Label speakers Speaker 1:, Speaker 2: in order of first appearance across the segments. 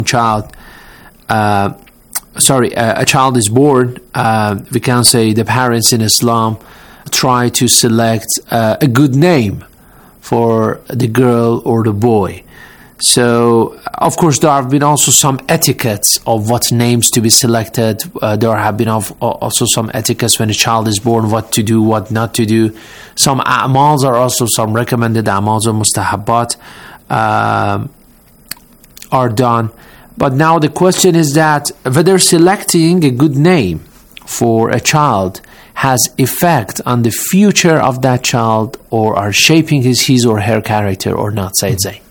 Speaker 1: child, a child is born, we can say the parents in Islam try to select a good name for the girl or the boy. So, of course, there have been also some etiquettes of what names to be selected. There have been also some etiquettes when a child is born, what to do, what not to do. Some a'mals are also some recommended a'mals or mustahabbat are done. But now the question is that whether selecting a good name for a child has effect on the future of that child or are shaping his or her character or not, Sayyid Zain.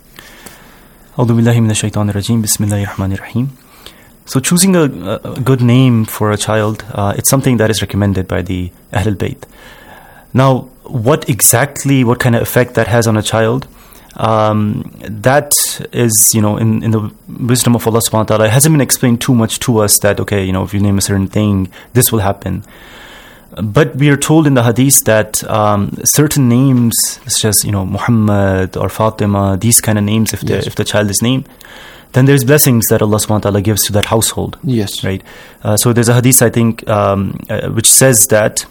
Speaker 2: So choosing a good name for a child, it's something that is recommended by the Ahlul Bayt. Now, what kind of effect that has on a child, that is, in the wisdom of Allah subhanahu wa ta'ala, it hasn't been explained too much to us that, if you name a certain thing, this will happen. But we are told in the hadith that certain names, such as Muhammad or Fatima, these kind of names, if the child is named, then there's blessings that Allah subhanahu wa ta'ala gives to that household.
Speaker 1: Yes.
Speaker 2: Right. So there's a hadith, I think, which says that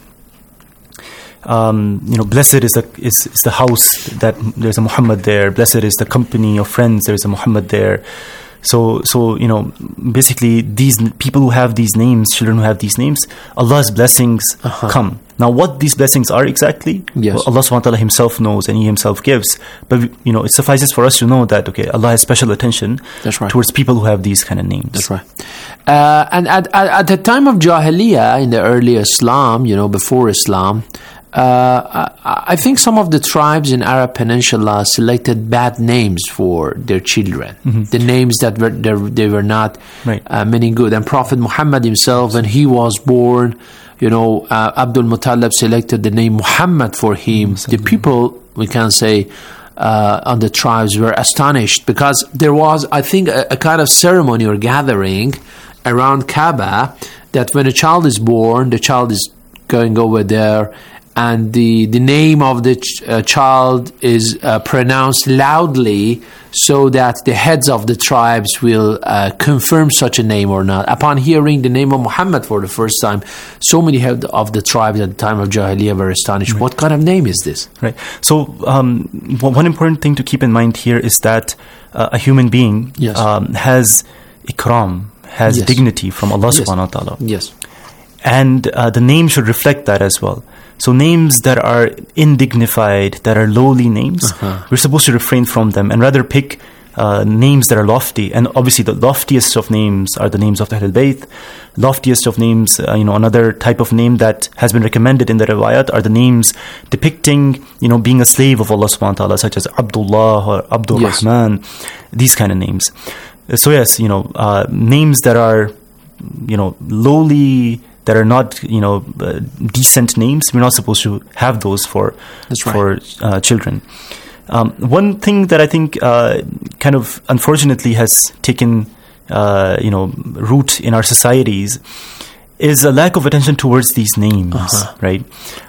Speaker 2: blessed is the house that there's a Muhammad there. Blessed is the company of friends. There's a Muhammad there. So basically, these people who have these names, children who have these names, Allah's blessings come. Now, what these blessings are exactly, Allah subhanahu wa ta'ala Himself knows and He Himself gives. But it suffices for us to know that Allah has special attention towards people who have these kind of names.
Speaker 1: That's right. And at the time of Jahiliyyah, in the early Islam, before Islam, I think some of the tribes in Arab Peninsula selected bad names for their children. Mm-hmm. The names that they were not many good. And Prophet Muhammad himself, when he was born, Abdul Muttalib selected the name Muhammad for him. The people, we can say, on the tribes were astonished because there was, I think, a kind of ceremony or gathering around Kaaba that when a child is born, the child is going over there, and the name of the child is pronounced loudly so that the heads of the tribes will confirm such a name or not. Upon hearing the name of Muhammad for the first time, so many heads of the tribes at the time of Jahiliyyah were astonished. Right. What kind of name is this?
Speaker 2: Right. So one important thing to keep in mind here is that a human being has ikram, has dignity from Allah subhanahu wa ta'ala.
Speaker 1: Yes.
Speaker 2: And the name should reflect that as well. So names that are indignified, that are lowly names, we're supposed to refrain from them and rather pick names that are lofty. And obviously the loftiest of names are the names of the Ahlul Bayt. Loftiest of names, another type of name that has been recommended in the riwayat are the names depicting, being a slave of Allah subhanahu wa ta'ala, such as Abdullah or Abdul Rahman, these kind of names. So yes, names that are, lowly, that are not, decent names, we're not supposed to have those for children. One thing that I think kind of unfortunately has taken root in our societies is a lack of attention towards these names, right?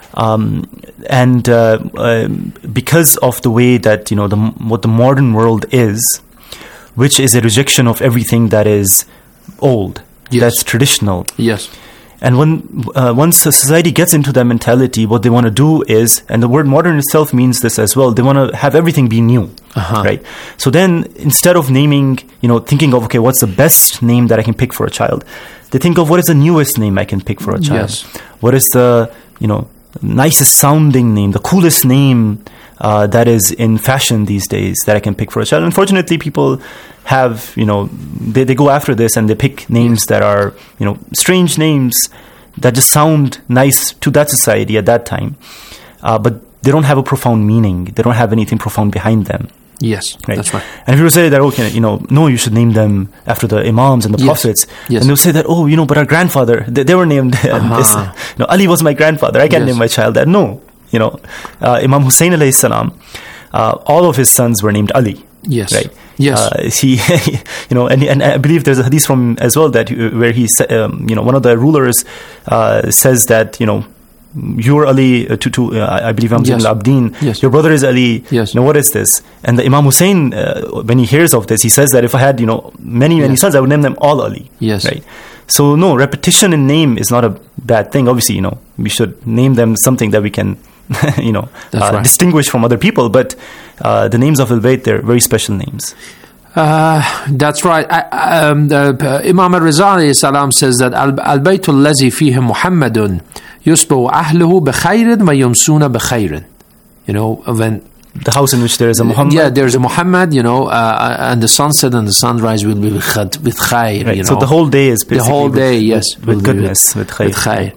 Speaker 2: And because of the way that what the modern world is, which is a rejection of everything that is old, that's traditional.
Speaker 1: Yes.
Speaker 2: And once a society gets into that mentality, what they want to do is, and the word modern itself means this as well, they want to have everything be new, right? So then instead of naming, thinking of, okay, what's the best name that I can pick for a child? They think of what is the newest name I can pick for a child?
Speaker 1: Yes.
Speaker 2: What is the, nicest sounding name, the coolest name that is in fashion these days that I can pick for a child? Unfortunately, people have, they go after this and they pick names that are, strange names that just sound nice to that society at that time. But they don't have a profound meaning. They don't have anything profound behind them.
Speaker 1: Yes,
Speaker 2: right?
Speaker 1: That's right.
Speaker 2: And if you say that, okay, no, you should name them after the imams and the prophets.
Speaker 1: Yes.
Speaker 2: And they'll say that, but our grandfather, they were named, this, Ali was my grandfather. I can't name my child that. No, Imam Hussein alayhi salam, all of his sons were named Ali.
Speaker 1: Yes.
Speaker 2: Right.
Speaker 1: Yes.
Speaker 2: He, and I believe there's a hadith from as well that where he, one of the rulers says that you're Ali I believe I'm
Speaker 1: Yes.
Speaker 2: al-Abdin.
Speaker 1: Yes.
Speaker 2: Your brother is Ali.
Speaker 1: Yes.
Speaker 2: What is this? And the Imam Hussein, when he hears of this, he says that if I had, many
Speaker 1: Yes.
Speaker 2: sons, I would name them all Ali.
Speaker 1: Yes.
Speaker 2: Right. So no, repetition in name is not a bad thing. Obviously, we should name them something that we can,
Speaker 1: right.
Speaker 2: distinguish from other people. But the names of Al-Bayt, they're very special names.
Speaker 1: That's right. Imam al-Riza alayhi salam says that al-bayt allazi fihi Muhammadun yusbahu ahluhu bikhairin wa yumsuna bikhairin. When
Speaker 2: the house in which there is a Muhammad.
Speaker 1: Yeah, there's a Muhammad, and the sunset and the sunrise will be with khair.
Speaker 2: Right. So the whole day is basically
Speaker 1: the whole day, yes,
Speaker 2: with goodness, with khair.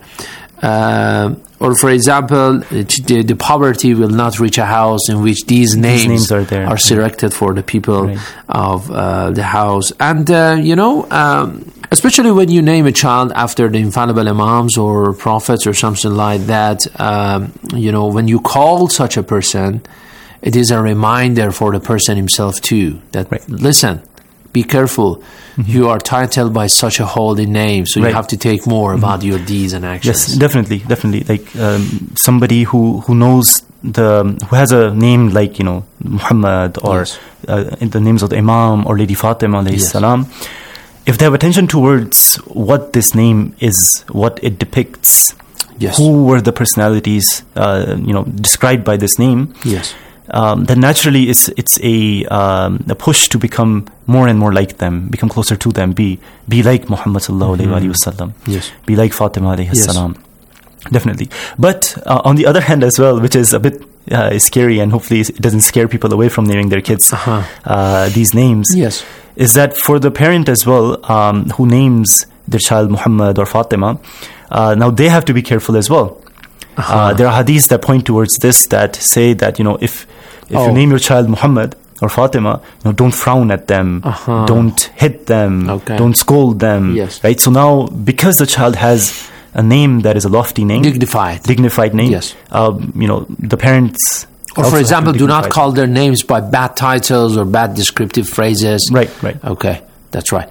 Speaker 1: Or for example, the poverty will not reach a house in which these names
Speaker 2: are there,
Speaker 1: are selected for the people of the house. And especially when you name a child after the infallible imams or prophets or something like that, when you call such a person, it is a reminder for the person himself too that listen, be careful. Mm-hmm. You are titled by such a holy name, so you have to take more about your deeds and actions.
Speaker 2: Yes, definitely. Like somebody who knows who has a name like Muhammad or in the names of the Imam or Lady Fatima alayhi salam. If they have attention towards what this name is, what it depicts, who were the personalities described by this name.
Speaker 1: Yes.
Speaker 2: Then naturally it's a push to become more and more like them, become closer to them, be like Muhammad sallallahu alayhi wa sallam.
Speaker 1: Yes.
Speaker 2: Be like Fatima alayhi salam. Definitely. But on the other hand as well, which is a bit scary, and hopefully it doesn't scare people away from naming their kids these names, is that for the parent as well, who names their child Muhammad or Fatima, now they have to be careful as well. There are hadiths that point towards this, that say that if you name your child Muhammad or Fatima, don't frown at them, don't hit them, don't scold them. Right. So now, because the child has a name that is a lofty name, dignified name. The parents.
Speaker 1: Or for example, do not call their names by bad titles or bad descriptive phrases.
Speaker 2: Right.
Speaker 1: Okay, that's right.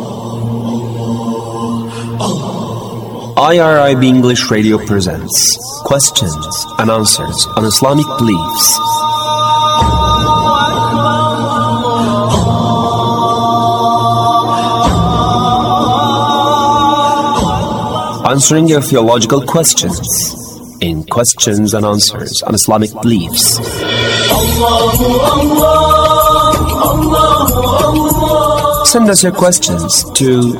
Speaker 3: IRIB English Radio presents questions and answers on Islamic beliefs. Answering your theological questions in questions and answers on Islamic beliefs. Send us your questions to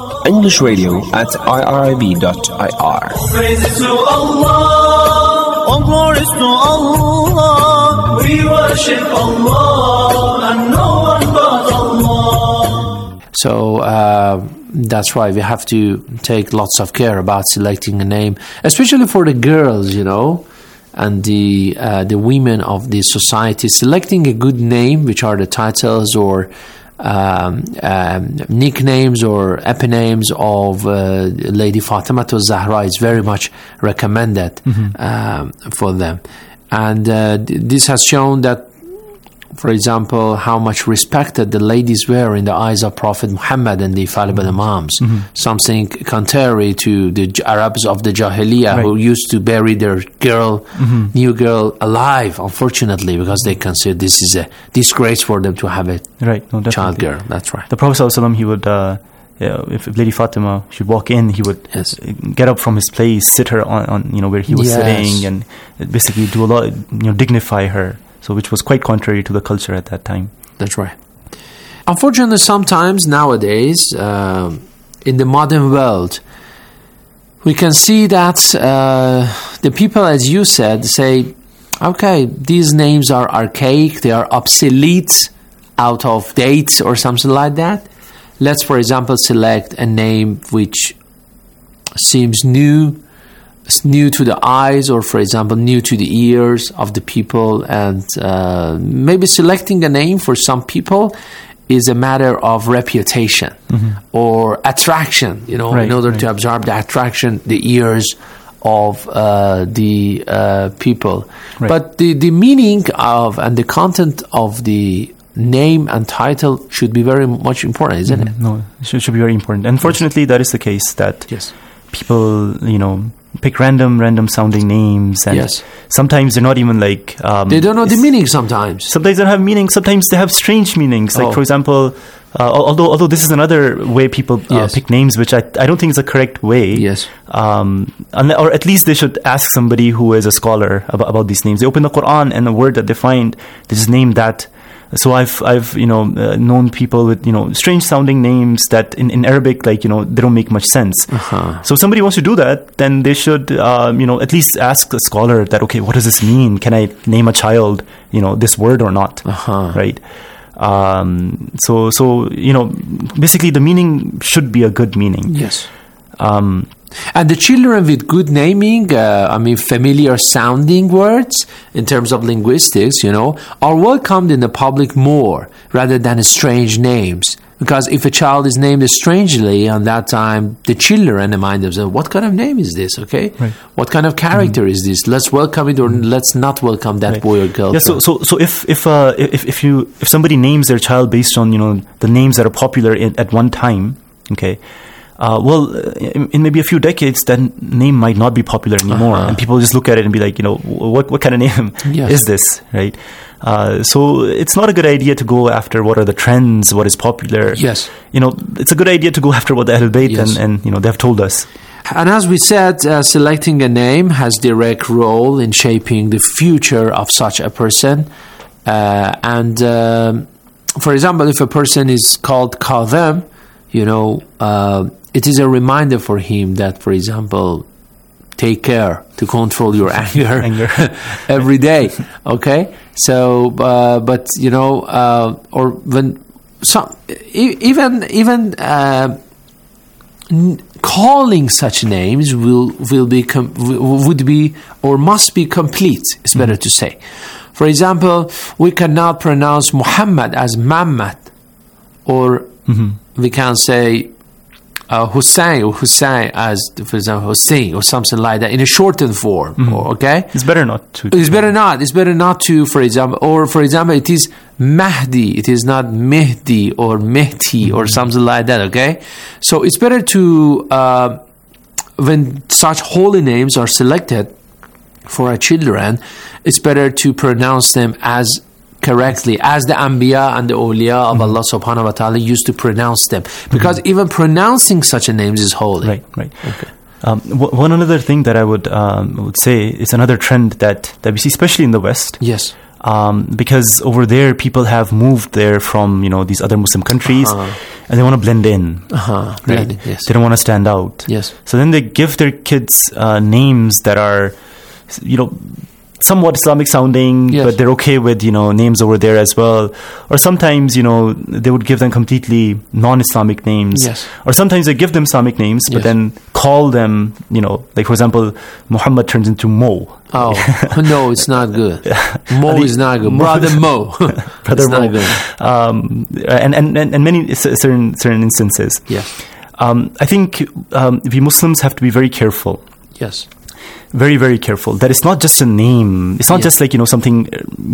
Speaker 3: EnglishRadio@irib.ir.
Speaker 4: Praises to Allah, all glories to Allah. We worship Allah and no one but Allah.
Speaker 1: So that's why we have to take lots of care about selecting a name, especially for the girls, and the women of the society. Selecting a good name, which are the titles or nicknames or eponyms of Lady Fatima Zahra is very much recommended for them. And this has shown that, for example, how much respected the ladies were in the eyes of Prophet Muhammad and the infallible Imams. Something contrary to the Arabs of the Jahiliyyah, who used to bury their new girl alive, unfortunately, because they consider this is a disgrace for them to have a child girl. That's right.
Speaker 2: The Prophet ﷺ, he would, if Lady Fatima should walk in, he would get up from his place, sit her on where he was sitting, and basically do a lot, dignify her. So, which was quite contrary to the culture at that time.
Speaker 1: That's right. Unfortunately, sometimes nowadays, in the modern world, we can see that the people, as you said, say, okay, these names are archaic, they are obsolete, out of date, or something like that. Let's, for example, select a name which seems new to the eyes, or for example new to the ears of the people, and maybe selecting a name for some people is a matter of reputation or attraction, in order to absorb the attraction, the ears of the people. But the meaning of and the content of the name and title should be very much important, isn't it?
Speaker 2: No, it should be very important. Unfortunately, that is the case, that people, pick random sounding names, and
Speaker 1: Yes.
Speaker 2: sometimes they're not even like
Speaker 1: They don't know the meaning sometimes.
Speaker 2: sometimes they don't have meaning. Sometimes they have strange meanings. Like,
Speaker 1: Oh.
Speaker 2: for example, although this is another way people
Speaker 1: Yes.
Speaker 2: pick names, which I don't think is the correct way.
Speaker 1: Yes.
Speaker 2: Or at least they should ask somebody who is a scholar about these names. They open the Quran, and the word that they find, they just name that. So I've known people with strange sounding names that in Arabic, like, they don't make much sense. So if somebody wants to do that, then they should at least ask a scholar that, okay, what does this mean? Can I name a child this word or not? Right. So basically the meaning should be a good meaning.
Speaker 1: Yes. And the children with good naming, familiar sounding words in terms of linguistics, are welcomed in the public more rather than strange names. Because if a child is named strangely, on that time, the children remind themselves, what kind of name is this, okay?
Speaker 2: Right.
Speaker 1: What kind of character is this? Let's welcome it or let's not welcome that boy or girl.
Speaker 2: Yeah, so if somebody names their child based on, the names that are popular at one time, okay, in maybe a few decades, that name might not be popular anymore, and people just look at it and be like, what kind of name is this, right? So it's not a good idea to go after what are the trends, what is popular.
Speaker 1: Yes.
Speaker 2: It's a good idea to go after what the Ahlul Bayt and they've told us.
Speaker 1: And as we said, selecting a name has direct role in shaping the future of such a person. For example, if a person is called Kadhem, it is a reminder for him that, for example, take care to control your anger every day. Okay, so or when some even calling such names would be or must be complete. It's better to say. For example, we cannot pronounce Muhammad as Muhammad, or we can say Hussein as, for example, Hussein or something like that in a shortened form. Okay,
Speaker 2: it's better not to.
Speaker 1: It's better not to. For example, it is Mahdi. It is not Mehdi or Mehdi or something like that. Okay, so it's better to when such holy names are selected for our children, it's better to pronounce them as correctly as the Anbiya and the Awliya of Allah subhanahu wa ta'ala used to pronounce them, because even pronouncing such a names is holy.
Speaker 2: Right. Okay. One another thing that I would say is another trend that we see, especially in the West.
Speaker 1: Yes.
Speaker 2: Because over there people have moved there from these other Muslim countries, and they want to blend in. Right?
Speaker 1: Yes.
Speaker 2: They don't want to stand out.
Speaker 1: Yes.
Speaker 2: So then they give their kids names that are somewhat Islamic sounding, but they're okay with names over there as well. Or sometimes they would give them completely non-Islamic names.
Speaker 1: Yes.
Speaker 2: Or sometimes they give them Islamic names, but then call them like, for example, Muhammad turns into Mo.
Speaker 1: Oh no, it's not good. Mo is not good. Brother Mo,
Speaker 2: Brother Mo.
Speaker 1: Not good.
Speaker 2: And many certain instances.
Speaker 1: Yes.
Speaker 2: I think we Muslims have to be very careful.
Speaker 1: Yes.
Speaker 2: Very, very careful. That it's not just a name. It's not just like something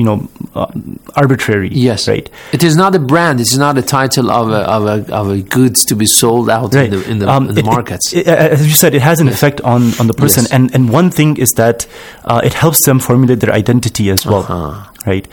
Speaker 2: arbitrary.
Speaker 1: Yes.
Speaker 2: Right.
Speaker 1: It is not a brand. It's not a title of a goods to be sold out in the markets.
Speaker 2: As you said, it has an effect on the person. Yes. And one thing is that it helps them formulate their identity as well. Right.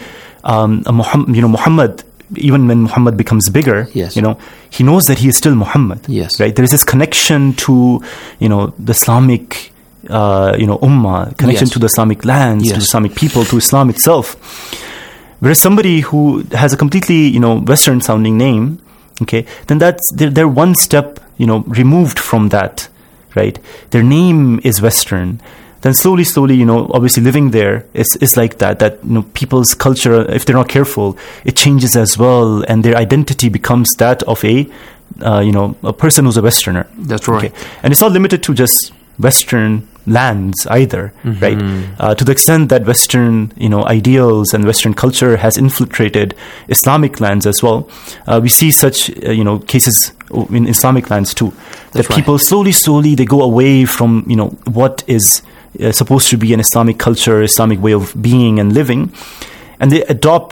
Speaker 2: Muhammad. Even when Muhammad becomes bigger, he knows that he is still Muhammad.
Speaker 1: Yes.
Speaker 2: Right. There is this connection to the Islamic. Ummah, connection to the Islamic lands, to the Islamic people, to Islam itself. Whereas somebody who has a completely, Western sounding name, okay, then they're one step, removed from that, right? Their name is Western. Then slowly, obviously living there is like that, people's culture, if they're not careful, it changes as well, and their identity becomes that of a person who's a Westerner.
Speaker 1: That's right.
Speaker 2: Okay? And it's not limited to just Western lands either, right? To the extent that Western, ideals and Western culture has infiltrated Islamic lands as well, we see such, cases in Islamic lands too. That people slowly they go away from, what is supposed to be an Islamic culture, Islamic way of being and living, and they adopt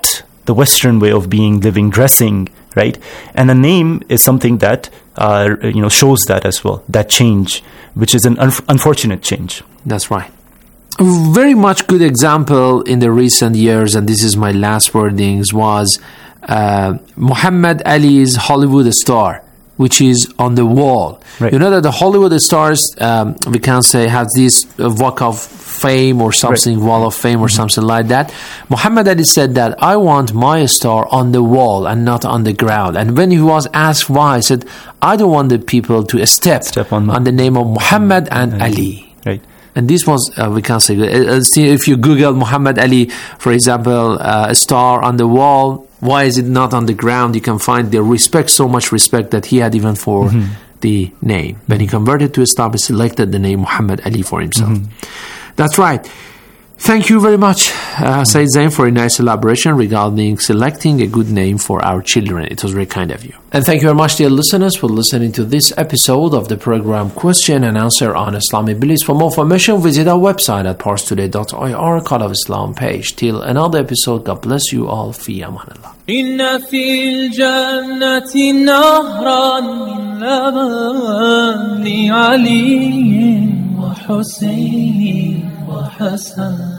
Speaker 2: the Western way of being, living, dressing, right? And a name is something that shows that as well, that change, which is an unfortunate change.
Speaker 1: That's right. A very much good example in the recent years, and this is my last wordings, was Muhammad Ali's Hollywood star, which is on the wall.
Speaker 2: Right.
Speaker 1: You know that the Hollywood stars, we can say, has this Walk of Fame or something, right. Wall of Fame or something like that. Muhammad Ali said that I want my star on the wall and not on the ground. And when he was asked why, he said, I don't want the people to step on the name of Muhammad and Ali.
Speaker 2: Right.
Speaker 1: And this was, we can say, see if you Google Muhammad Ali, for example, a star on the wall, why is it not on the ground? You can find the respect, so much respect that he had even for the name. When he converted to Islam, he selected the name Muhammad Ali for himself. That's right. Thank you very much, Sayyid Zain, for a nice elaboration regarding selecting a good name for our children. It was very kind of you. And thank you very much, dear listeners, for listening to this episode of the program Question and Answer on Islamic Beliefs. For more information, visit our website at parstoday.ir, Call of Islam page. Till another episode, God bless you all. Fi amanillah.
Speaker 4: إن في الجنة نهرا من لبن علي وحسين وحسن.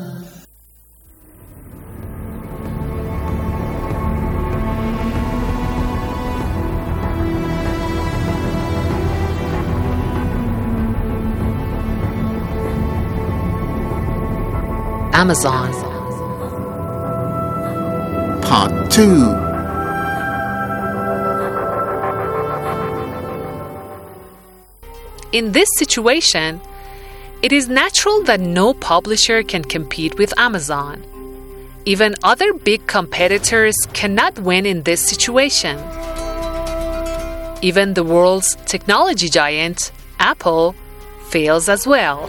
Speaker 5: Amazon.
Speaker 6: Part 2.
Speaker 5: In this situation, it is natural that no publisher can compete with Amazon. Even other big competitors cannot win in this situation. Even the world's technology giant, Apple, fails as well.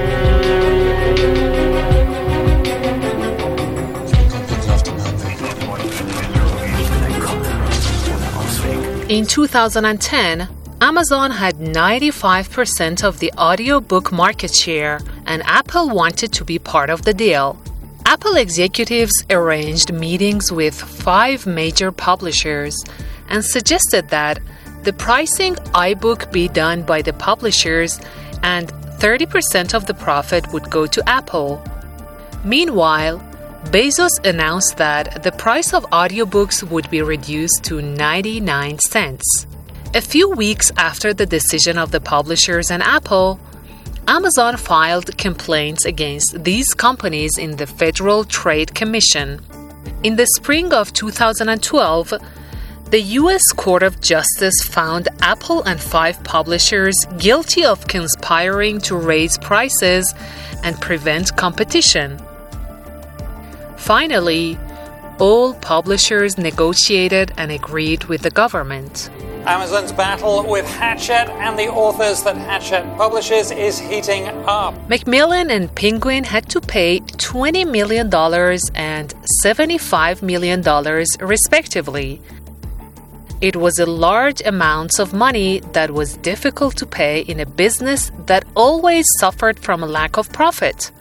Speaker 5: In 2010, Amazon had 95% of the audiobook market share, and Apple wanted to be part of the deal. Apple executives arranged meetings with 5 major publishers and suggested that the pricing iBook be done by the publishers and 30% of the profit would go to Apple. Meanwhile, Bezos announced that the price of audiobooks would be reduced to 99 cents. A few weeks after the decision of the publishers and Apple, Amazon filed complaints against these companies in the Federal Trade Commission. In the spring of 2012, the U.S. Court of Justice found Apple and 5 publishers guilty of conspiring to raise prices and prevent competition. Finally, all publishers negotiated and agreed with the government.
Speaker 7: Amazon's battle with Hachette and the authors that Hachette publishes is heating up.
Speaker 5: Macmillan and Penguin had to pay $20 million and $75 million respectively. It was a large amount of money that was difficult to pay in a business that always suffered from a lack of profit.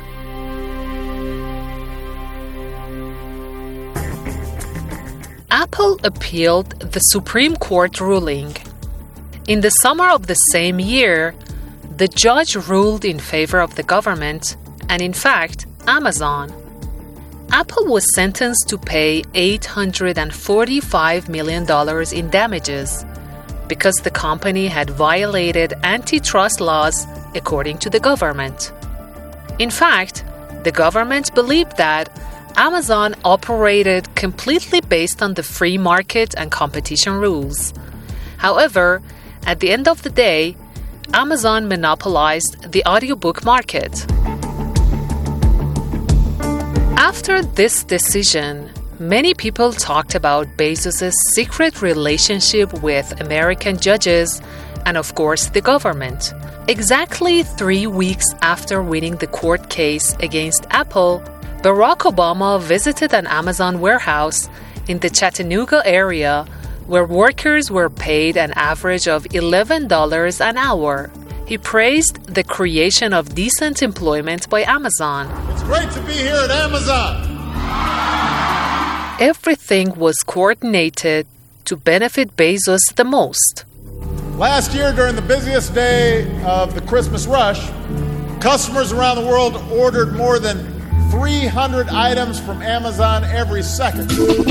Speaker 5: Apple appealed the Supreme Court ruling. In the summer of the same year, the judge ruled in favor of the government and, in fact, Amazon. Apple was sentenced to pay $845 million in damages because the company had violated antitrust laws according to the government. In fact, the government believed that Amazon operated completely based on the free market and competition rules. However, at the end of the day, Amazon monopolized the audiobook market. After this decision, many people talked about Bezos' secret relationship with American judges and, of course, the government. Exactly 3 weeks after winning the court case against Apple, Barack Obama visited an Amazon warehouse in the Chattanooga area where workers were paid an average of $11 an hour. He praised the creation of decent employment by Amazon.
Speaker 8: It's great to be here at Amazon.
Speaker 5: everything was coordinated to benefit Bezos the most.
Speaker 6: Last year, during the busiest day of the Christmas rush, customers around the world ordered more than 300 items from Amazon every second.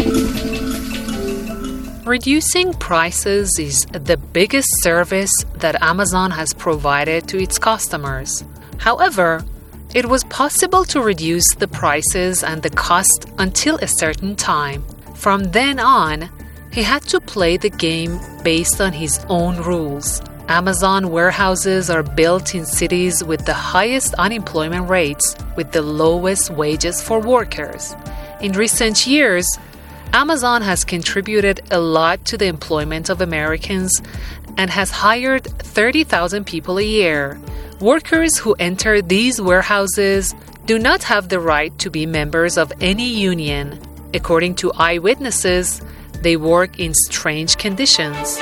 Speaker 5: Reducing prices is the biggest service that Amazon has provided to its customers. However, it was possible to reduce the prices and the cost until a certain time. From then on, he had to play the game based on his own rules. Amazon warehouses are built in cities with the highest unemployment rates, with the lowest wages for workers. In recent years, Amazon has contributed a lot to the employment of Americans and has hired 30,000 people a year. Workers who enter these warehouses do not have the right to be members of any union. According to eyewitnesses, they work in strange conditions.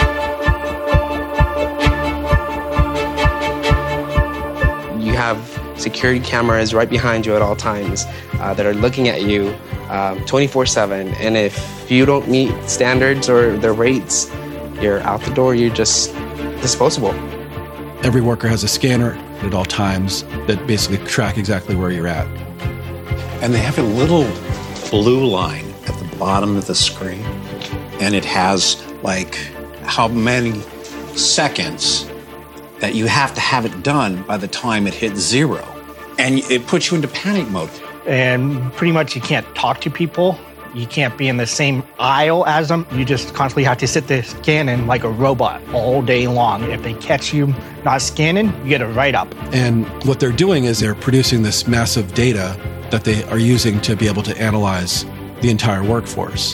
Speaker 8: You have security cameras right behind you at all times that are looking at you 24/7. And if you don't meet standards or the rates, you're out the door. You're just disposable.
Speaker 9: Every worker has a scanner at all times that basically track exactly where you're at.
Speaker 10: And they have a little blue line at the bottom of the screen. And it has like how many seconds that you have to have it done by the time it hits 0. And it puts you into panic mode.
Speaker 11: And pretty much you can't talk to people. You can't be in the same aisle as them. You just constantly have to sit there scanning like a robot all day long. If they catch you not scanning, you get a write-up.
Speaker 9: And what they're doing is they're producing this massive data that they are using to be able to analyze the entire workforce.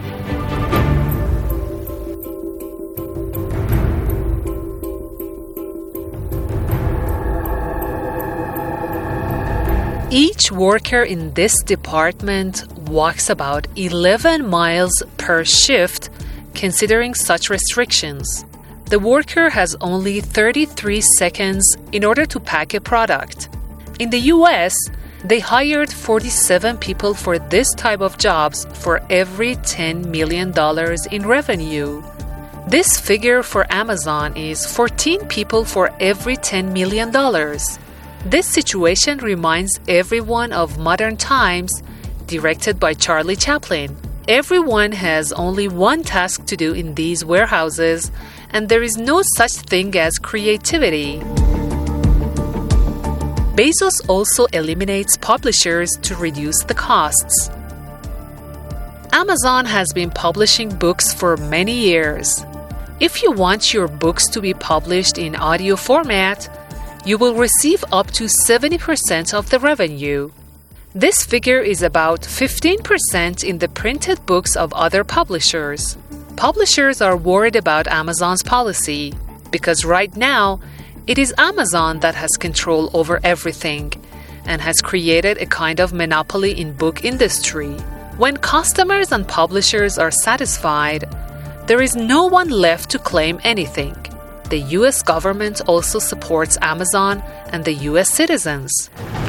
Speaker 5: Each worker in this department walks about 11 miles per shift, considering such restrictions. The worker has only 33 seconds in order to pack a product. In the US, they hired 47 people for this type of jobs for every $10 million in revenue. This figure for Amazon is 14 people for every $10 million. This situation reminds everyone of Modern Times, directed by Charlie Chaplin. Everyone has only one task to do in these warehouses, and there is no such thing as creativity. Bezos also eliminates publishers to reduce the costs. Amazon has been publishing books for many years. If you want your books to be published in audio format, you will receive up to 70% of the revenue. This figure is about 15% in the printed books of other publishers. Publishers are worried about Amazon's policy because right now, it is Amazon that has control over everything and has created a kind of monopoly in book industry. When customers and publishers are satisfied, there is no one left to claim anything. The US government also supports Amazon and the US citizens.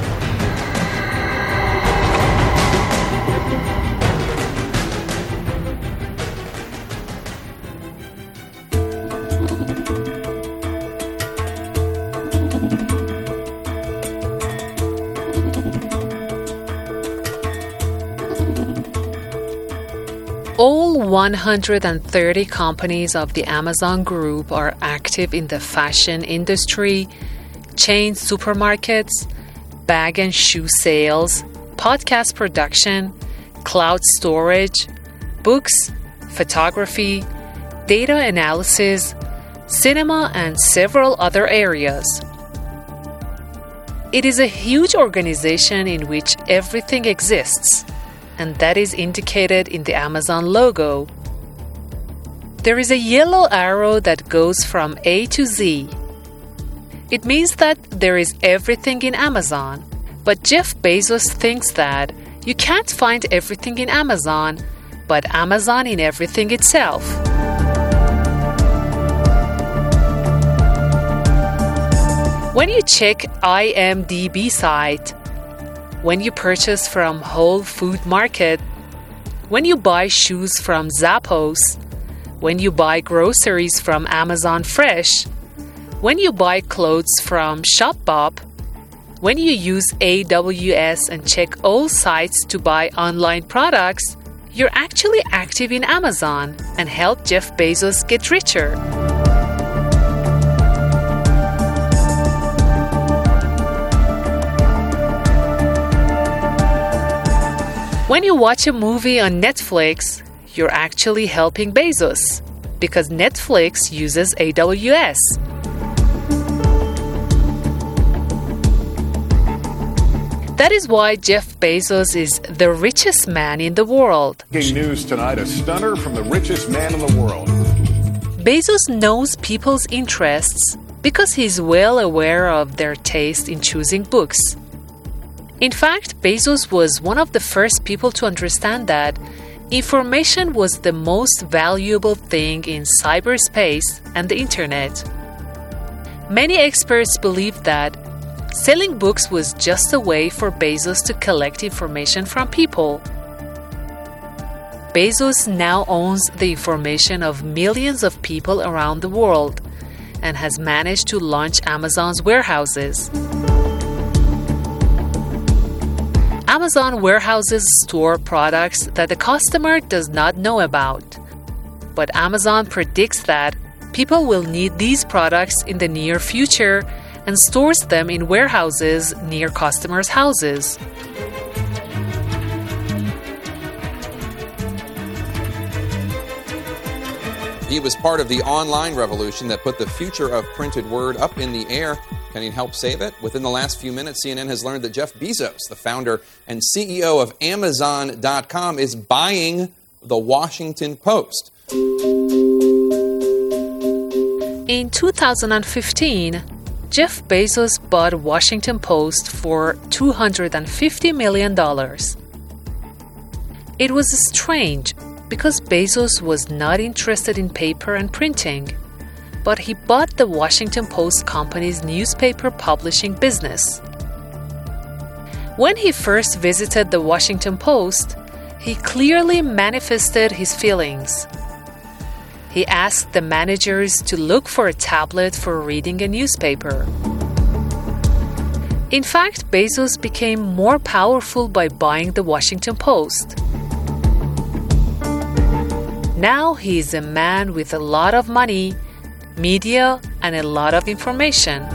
Speaker 5: All 130 companies of the Amazon Group are active in the fashion industry, chain supermarkets, bag and shoe sales, podcast production, cloud storage, books, photography, data analysis, cinema, and several other areas. It is a huge organization in which everything exists, and that is indicated in the Amazon logo. There is a yellow arrow that goes from A to Z. It means that there is everything in Amazon. But Jeff Bezos thinks that you can't find everything in Amazon, but Amazon in everything itself. When you check IMDb site, when you purchase from Whole Food Market, when you buy shoes from Zappos, when you buy groceries from Amazon Fresh, when you buy clothes from Shopbop, when you use AWS and check all sites to buy online products, you're actually active in Amazon and help Jeff Bezos get richer. When you watch a movie on Netflix, you're actually helping Bezos because Netflix uses AWS. That is why Jeff Bezos is the richest man in the world.
Speaker 6: Breaking news tonight, a stunner from the richest man in the world.
Speaker 5: Bezos knows people's interests because he's well aware of their taste in choosing books. In fact, Bezos was one of the first people to understand that information was the most valuable thing in cyberspace and the internet. Many experts believe that selling books was just a way for Bezos to collect information from people. Bezos now owns the information of millions of people around the world and has managed to launch Amazon's warehouses. Amazon warehouses store products that the customer does not know about. But Amazon predicts that people will need these products in the near future and stores them in warehouses near customers' houses.
Speaker 12: He was part of the online revolution that put the future of printed word up in the air. Can he help save it? Within the last few minutes, CNN has learned that Jeff Bezos, the founder and CEO of Amazon.com, is buying the Washington Post.
Speaker 5: In 2015, Jeff Bezos bought Washington Post for $250 million. It was strange because Bezos was not interested in paper and printing, but he bought the Washington Post company's newspaper publishing business. When he first visited the Washington Post, he clearly manifested his feelings. He asked the managers to look for a tablet for reading a newspaper. In fact, Bezos became more powerful by buying the Washington Post. Now he is a man with a lot of money, media, and a lot of information.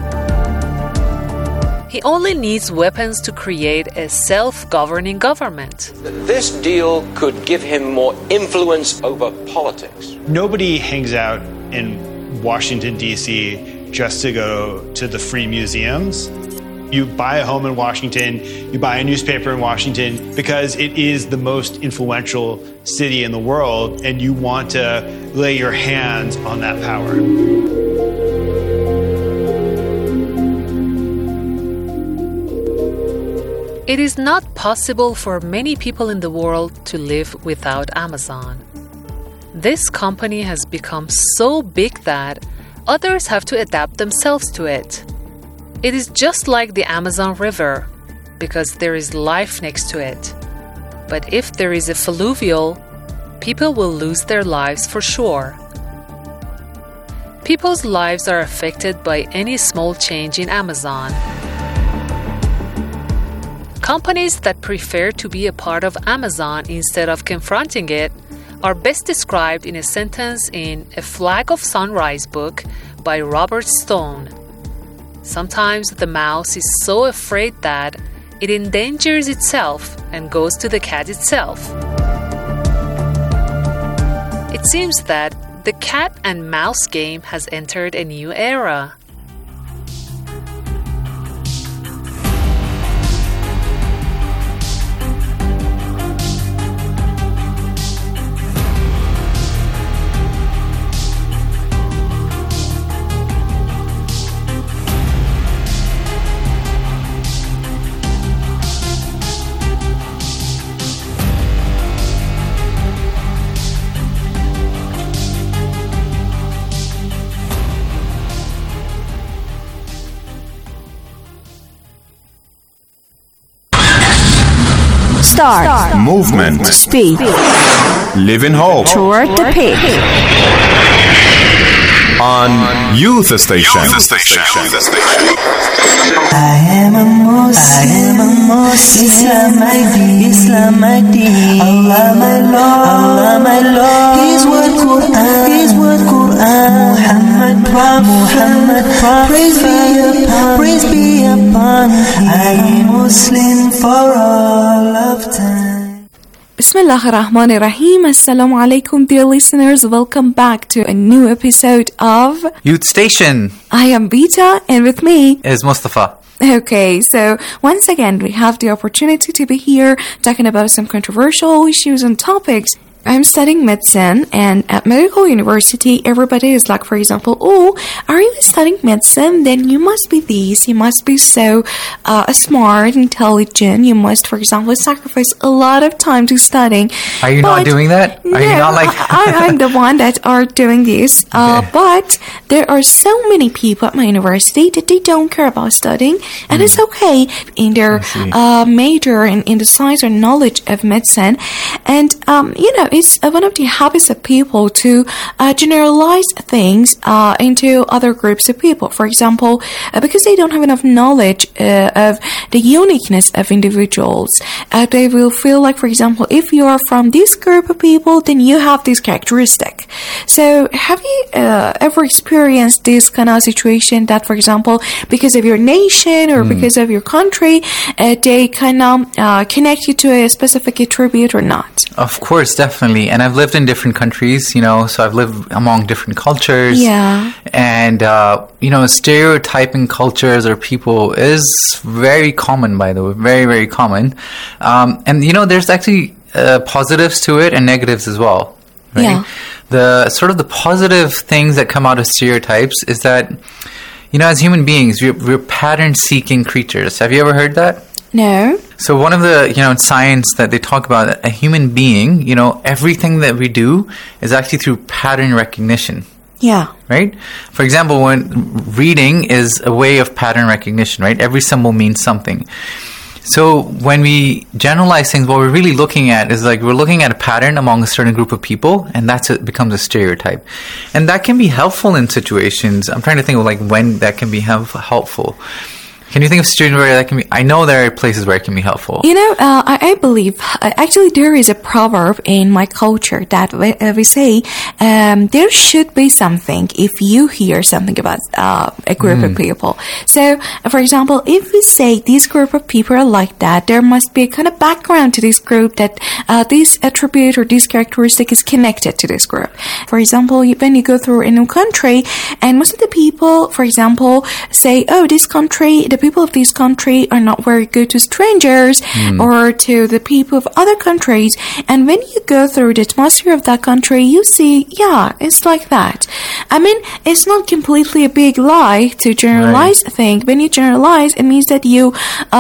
Speaker 5: He only needs weapons to create a self-governing government.
Speaker 13: This deal could give him more influence over politics.
Speaker 14: Nobody hangs out in Washington, D.C. just to go to the free museums. You buy a home in Washington, you buy a newspaper in Washington because it is the most influential city in the world, and you want to lay your hands on that power.
Speaker 5: It is not possible for many people in the world to live without Amazon. This company has become so big that others have to adapt themselves to it. It is just like the Amazon River, because there is life next to it. But if there is a fluvial, people will lose their lives for sure. People's lives are affected by any small change in Amazon. Companies that prefer to be a part of Amazon instead of confronting it are best described in a sentence in A Flag of Sunrise book by Robert Stone. Sometimes the mouse is so afraid that it endangers itself and goes to the cat itself. It seems that the cat and mouse game has entered a new era.
Speaker 15: Start.
Speaker 16: Movement.
Speaker 15: Speed.
Speaker 16: Live in hope.
Speaker 15: Toward the peak.
Speaker 16: On Youth Station.
Speaker 17: I am a Muslim. Islam my deen. Allah my Lord. His word Quran. Muhammad Prophet. Praise be upon him. I am Muslim for all of time.
Speaker 18: Bismillah ar-Rahman ar-Rahim. Assalamu alaikum, dear listeners. Welcome back to a new episode of
Speaker 19: Youth Station.
Speaker 18: I am Bita, and with me
Speaker 19: is Mustafa.
Speaker 18: Okay, so once again, we have the opportunity to be here talking about some controversial issues and topics. I'm studying medicine, and at medical university, everybody is like, for example, oh, are you studying medicine? Then you must be this, you must be so smart, intelligent, you must, for example, sacrifice a lot of time to studying.
Speaker 19: Are you not doing that? Are you not like...
Speaker 18: I'm the one that are doing this, but there are so many people at my university that they don't care about studying, and it's okay in their major and in the science or knowledge of medicine, and, it's one of the habits of people to generalize things into other groups of people. For example, because they don't have enough knowledge of the uniqueness of individuals, they will feel like, for example, if you are from this group of people, then you have this characteristic. So have you ever experienced this kind of situation that, for example, because of your nation or because of your country, they kind of connect you to a specific attribute or not?
Speaker 19: Of course, definitely. And I've lived in different countries, so I've lived among different cultures.
Speaker 18: Yeah.
Speaker 19: And, stereotyping cultures or people is very common, by the way, very, very common. And there's actually positives to it and negatives as well, right?
Speaker 18: Yeah.
Speaker 19: The sort of the positive things that come out of stereotypes is that, as human beings, we're pattern-seeking creatures. Have you ever heard that?
Speaker 18: No.
Speaker 19: So one of the, in science that they talk about, a human being, everything that we do is actually through pattern recognition.
Speaker 18: Yeah.
Speaker 19: Right? For example, when reading is a way of pattern recognition, right? Every symbol means something. So when we generalize things, what we're really looking at is like we're looking at a pattern among a certain group of people, and it becomes a stereotype. And that can be helpful in situations. I'm trying to think of like when that can be helpful. Can you think of situations where that can be? I know there are places where it can be helpful.
Speaker 18: I believe actually there is a proverb in my culture that we say there should be something if you hear something about a group of people. So, for example, if we say this group of people are like that, there must be a kind of background to this group that this attribute or this characteristic is connected to this group. For example, when you go through a new country, and most of the people, for example, say, oh, this country, the people of this country are not very good to strangers or to the people of other countries. And when you go through the atmosphere of that country, you see, yeah, it's like that. I mean, it's not completely a big lie to generalize a thing. When you generalize, it means that you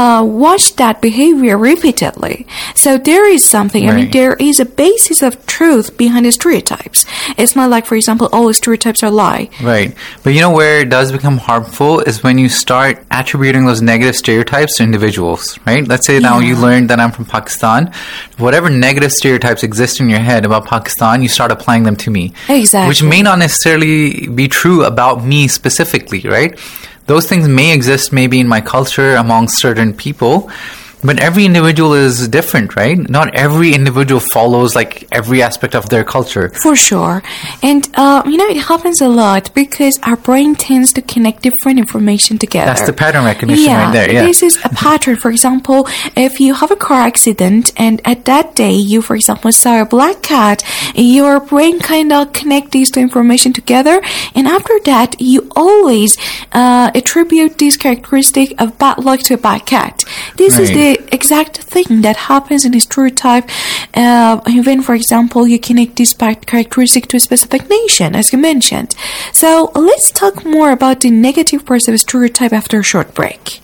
Speaker 18: watch that behavior repeatedly. So there is something, I mean, there is a basis of truth behind the stereotypes. It's not like, for example, all stereotypes are lie.
Speaker 19: Right. But where it does become harmful is when you start attributing those negative stereotypes to individuals, right? Let's say now you learned that I'm from Pakistan. Whatever negative stereotypes exist in your head about Pakistan, you start applying them to me.
Speaker 18: Exactly.
Speaker 19: Which may not necessarily be true about me specifically, right? Those things may exist maybe in my culture among certain people, but every individual is different, right? Not every individual follows like every aspect of their culture.
Speaker 18: For sure. And, it happens a lot because our brain tends to connect different information together.
Speaker 19: That's the pattern recognition right there. Yeah.
Speaker 18: This is a pattern. For example, if you have a car accident and at that day you, for example, saw a black cat, your brain kind of connect these two information together. And after that, you always attribute this characteristic of bad luck to a bad cat. This is the exact thing that happens in a stereotype. When, for example, you connect this characteristic to a specific nation, as you mentioned. So let's talk more about the negative parts of a stereotype after a short break.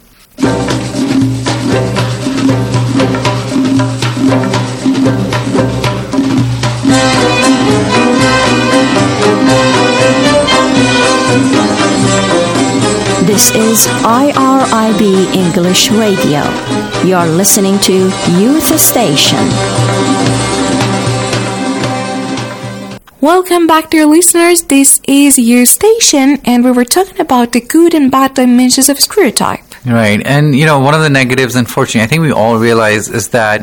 Speaker 15: This is IRIB English Radio. You're listening to Youth Station.
Speaker 18: Welcome back, dear listeners. This is Youth Station, and we were talking about the good and bad dimensions of stereotype.
Speaker 19: Right. And, one of the negatives, unfortunately, I think we all realize is that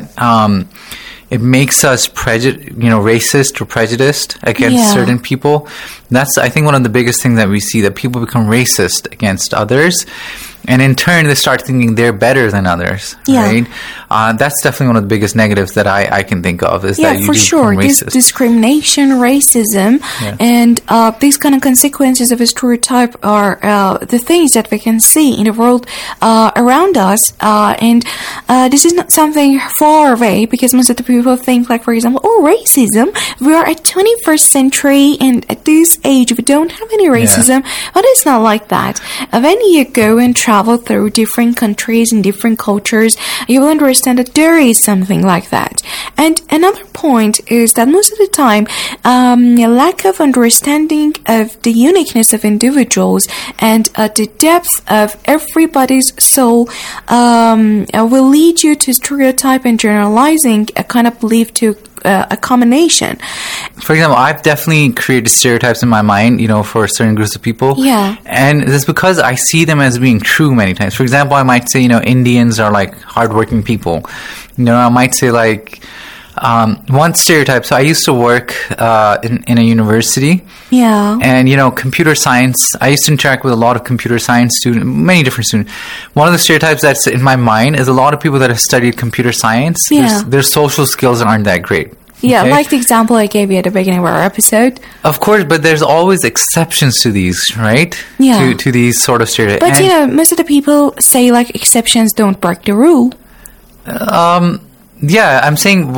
Speaker 19: it makes us racist or prejudiced against certain people. That's, I think, one of the biggest things that we see, that people become racist against others. And in turn, they start thinking they're better than others, right? That's definitely one of the biggest negatives that I can think of, is that you
Speaker 18: for sure.
Speaker 19: become racist.
Speaker 18: This discrimination, racism, and these kind of consequences of a stereotype are the things that we can see in the world around us. And this is not something far away, because most of the people think, like, for example, racism. We are at 21st century, and at this age, we don't have any racism. But it's not like that. When you go and travel through different countries and different cultures, you will understand that there is something like that. And another point is that most of the time, a lack of understanding of the uniqueness of individuals and the depth of everybody's soul will lead you to stereotype and generalizing a kind of belief to a combination.
Speaker 19: For example, I've definitely created stereotypes in my mind, for certain groups of people.
Speaker 18: Yeah.
Speaker 19: And it's because I see them as being true many times. For example, I might say, Indians are like hardworking people. I might say like, one stereotype. So I used to work in a university.
Speaker 18: Yeah.
Speaker 19: And, computer science, I used to interact with a lot of computer science students, many different students. One of the stereotypes that's in my mind is a lot of people that have studied computer science, their social skills aren't that great.
Speaker 18: Yeah, like the example I gave you at the beginning of our episode.
Speaker 19: Of course, but there's always exceptions to these, right?
Speaker 18: Yeah.
Speaker 19: To these sort of stereotypes.
Speaker 18: But, most of the people say, like, exceptions don't break the rule.
Speaker 19: Yeah, I'm saying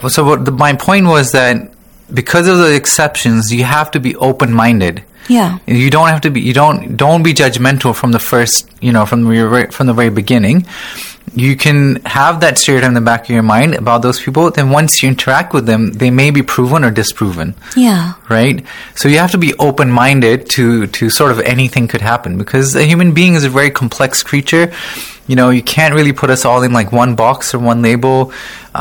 Speaker 19: my point was that because of the exceptions, you have to be open-minded.
Speaker 18: Yeah.
Speaker 19: You don't have to be. Don't be judgmental from the first. From the very beginning. You can have that stereotype in the back of your mind about those people. Then once you interact with them, they may be proven or disproven.
Speaker 18: Yeah.
Speaker 19: Right. So you have to be open-minded to sort of anything could happen, because a human being is a very complex creature. You can't really put us all in like one box or one label.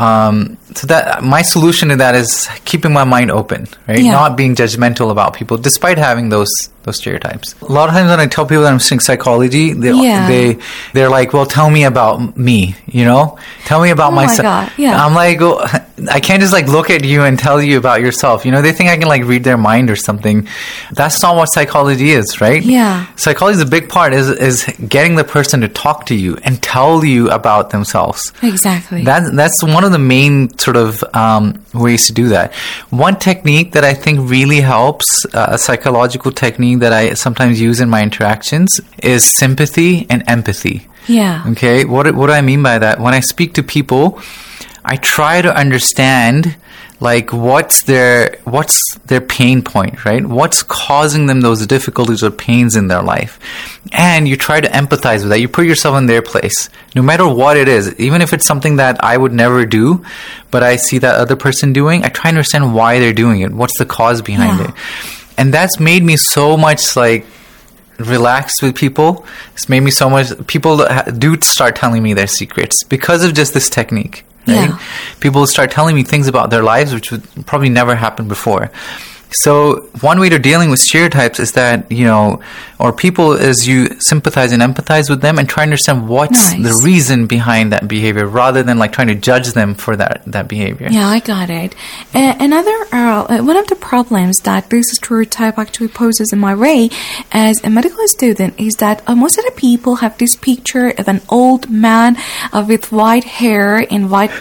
Speaker 19: So that my solution to that is keeping my mind open, right?
Speaker 18: Yeah.
Speaker 19: Not being judgmental about people, despite having those stereotypes. A lot of times when I tell people that I'm studying psychology, they're like, "Well, tell me about me, tell me about myself."
Speaker 18: My God. Yeah.
Speaker 19: I'm like, well, I can't just like look at you and tell you about yourself. They think I can like read their mind or something. That's not what psychology is, right?
Speaker 18: Yeah.
Speaker 19: Psychology is a big part is getting the person to talk to you and tell you about themselves.
Speaker 18: Exactly.
Speaker 19: That's one of the main sort of ways to do that. One technique that I think really helps, a psychological technique that I sometimes use in my interactions, is sympathy and empathy.
Speaker 18: Yeah.
Speaker 19: Okay. What do I mean by that? When I speak to people, I try to understand like what's their pain point, right? What's causing them those difficulties or pains in their life? And you try to empathize with that. You put yourself in their place, no matter what it is. Even if it's something that I would never do, but I see that other person doing, I try to understand why they're doing it. What's the cause behind it? And that's made me so much like relaxed with people. It's made me so much. People do start telling me their secrets because of just this technique. Right?
Speaker 18: Yeah.
Speaker 19: People start telling me things about their lives which would probably never happen before. So one way to dealing with stereotypes is that, or people, is you sympathize and empathize with them and try to understand what's the reason behind that behavior, rather than like trying to judge them for that behavior.
Speaker 18: Yeah, I got it. Another one of the problems that this stereotype actually poses in my way as a medical student is that most of the people have this picture of an old man with white hair and white,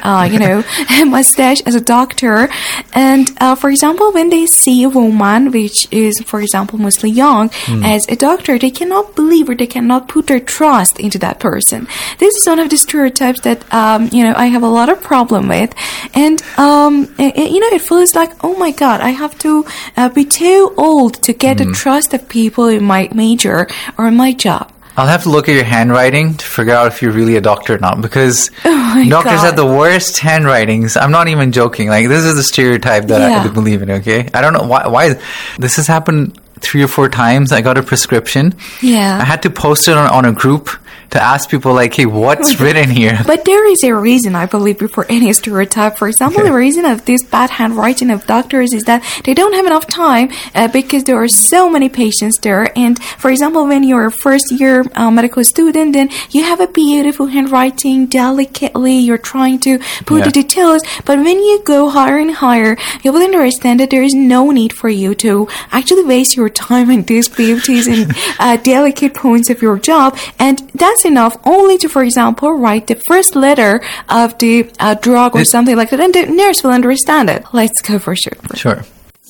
Speaker 18: mustache as a doctor. And for example, when they see a woman which is, for example, mostly young as a doctor, they cannot believe or they cannot put their trust into that person. This is one of the stereotypes that I have a lot of problem with, and it feels like, oh my God, I have to be too old to get the trust of people in my major or in my job.
Speaker 19: I'll have to look at your handwriting to figure out if you're really a doctor or not, because doctors have the worst handwritings. I'm not even joking. Like, this is a stereotype that I believe in, okay? I don't know why. This has happened 3 or 4 times. I got a prescription.
Speaker 18: Yeah.
Speaker 19: I had to post it on a group to ask people like, hey, what's written here?
Speaker 18: But there is a reason, I believe, before any stereotype. For example, the reason of this bad handwriting of doctors is that they don't have enough time because there are so many patients there. And for example, when you're a first year medical student, then you have a beautiful handwriting, delicately, you're trying to put the details. But when you go higher and higher, you will understand that there is no need for you to actually waste your time on these beauties and delicate points of your job. And that's enough only to, for example, write the first letter of the drug or something like that, and the nurse will understand it. Let's go for sure.
Speaker 19: Sure.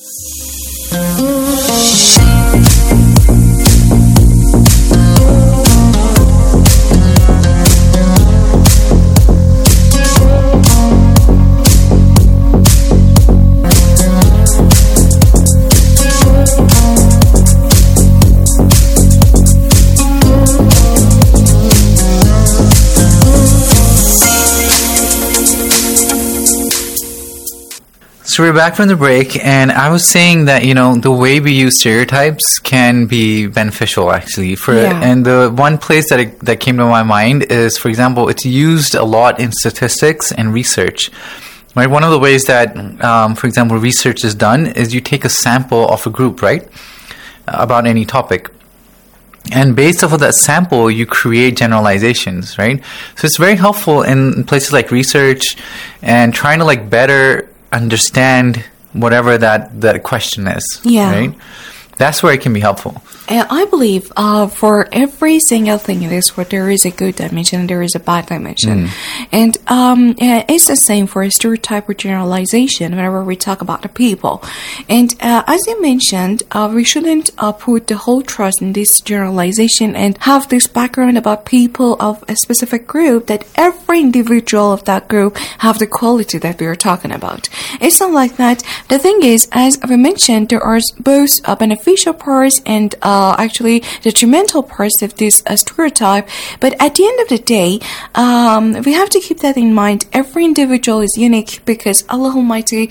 Speaker 19: So we're back from the break, and I was saying that, you know, the way we use stereotypes can be beneficial, actually. And the one place that came to my mind is, for example, it's used a lot in statistics and research. Right? One of the ways that, for example, research is done is you take a sample of a group, right, about any topic. And based off of that sample, you create generalizations, right? So it's very helpful in places like research and trying to like better understand whatever that question is. Right? That's where it can be helpful.
Speaker 18: I believe for every single thing in this world, there is a good dimension and there is a bad dimension. And it's the same for a stereotype or generalization whenever we talk about the people. And as you mentioned, we shouldn't put the whole trust in this generalization and have this background about people of a specific group, that every individual of that group have the quality that we are talking about. It's not like that. The thing is, as we mentioned, there are both beneficial parts and actually detrimental parts of this stereotype. But at the end of the day, we have to keep that in mind. Every individual is unique because Allah Almighty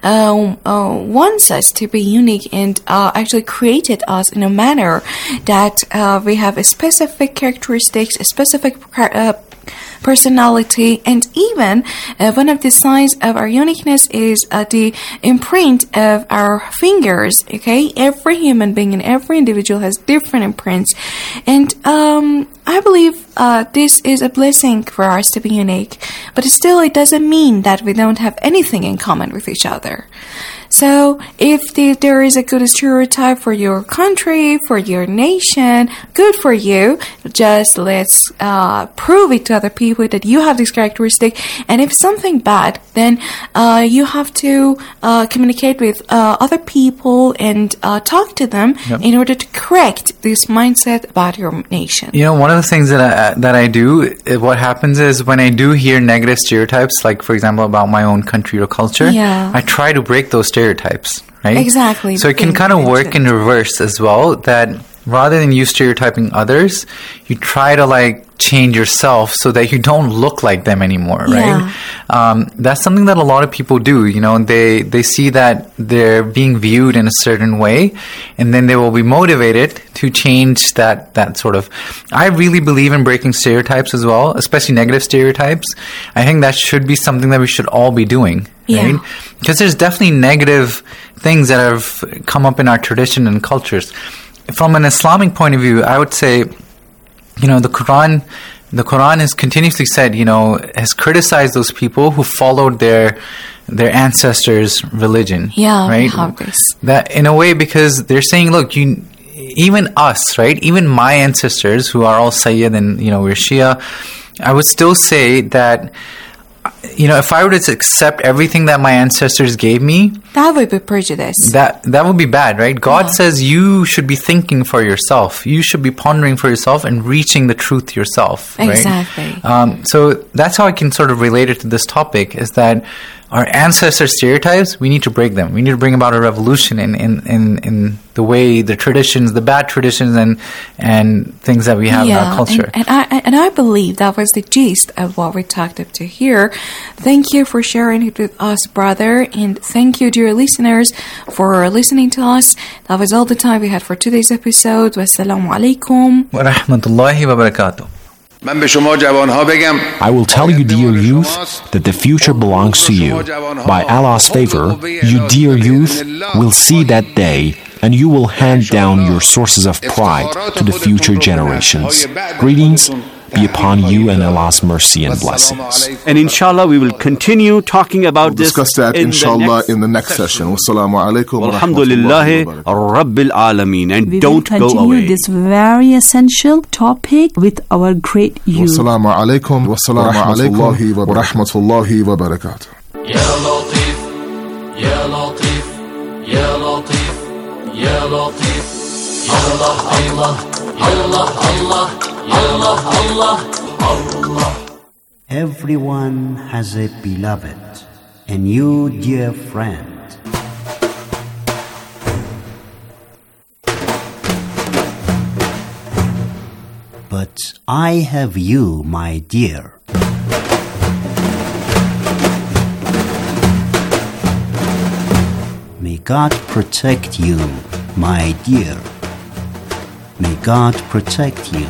Speaker 18: wants us to be unique and actually created us in a manner that we have a specific characteristics, a specific personality, and even one of the signs of our uniqueness is the imprint of our fingers. Okay, every human being and every individual has different imprints, and I believe this is a blessing for us to be unique, but still it doesn't mean that we don't have anything in common with each other. So if there is a good stereotype for your country, for your nation, good for you. Just let's prove it to other people that you have this characteristic. And if something bad, then you have to communicate with other people and talk to them in order to correct this mindset about your nation.
Speaker 19: You know, one of the things that I do, what happens is when I do hear negative stereotypes, like for example about my own country or culture, I try to break those stereotypes, right?
Speaker 18: Exactly.
Speaker 19: So it can kind of work in reverse as well, that rather than you stereotyping others, you try to like change yourself so that you don't look like them anymore, right? That's something that a lot of people do. You know, they see that they're being viewed in a certain way, and then they will be motivated to change that sort of. I really believe in breaking stereotypes as well, especially negative stereotypes. I think that should be something that we should all be doing, right? Because there's definitely negative things that have come up in our tradition and cultures. From an Islamic point of view, I would say, you know, the Quran has continuously said, you know, has criticized those people who followed their ancestors' religion. Right? That in a way, because they're saying, look, even us, right? Even my ancestors, who are all Sayyid and, you know, we're Shia, I would still say that, you know, if I were to accept everything that my ancestors gave me,
Speaker 18: that would be prejudice.
Speaker 19: That would be bad, right? God says you should be thinking for yourself. You should be pondering for yourself and reaching the truth yourself.
Speaker 18: Exactly.
Speaker 19: Right? So that's how I can sort of relate it to this topic, is that our ancestor stereotypes, we need to break them. We need to bring about a revolution in the way, the traditions, the bad traditions and things that we have in our culture.
Speaker 18: And I believe that was the gist of what we talked up to here. Thank you for sharing it with us, brother, and thank you, dear listeners, for listening to us. That was all the time we had for today's episode. Wassalamu alaikum
Speaker 19: wa rahmatullahi wa barakatuh.
Speaker 16: I will tell you, dear youth, that the future belongs to you. By Allah's favor, you, dear youth, will see that day, and you will hand down your sources of pride to the future generations. Greetings be upon you and Allah's mercy and blessings.
Speaker 20: And inshallah, we will continue talking about
Speaker 21: this. Discuss that inshallah in the next session. Wassalamu alaikum wa
Speaker 20: rahmatullahi rabbil alameen. And don't go away.
Speaker 22: We will continue this very essential topic with our great youth.
Speaker 21: Wassalamu alaikum wa rahmatullahi wa barakatuh.
Speaker 4: Ya Latif, Ya Latif, Ya Latif, Ya Latif. Allah, Allah, Allah, Allah. Allah, Allah, Allah.
Speaker 23: Everyone has a beloved, and you, dear friend. But I have you, my dear. May God protect you, my dear. May God protect you.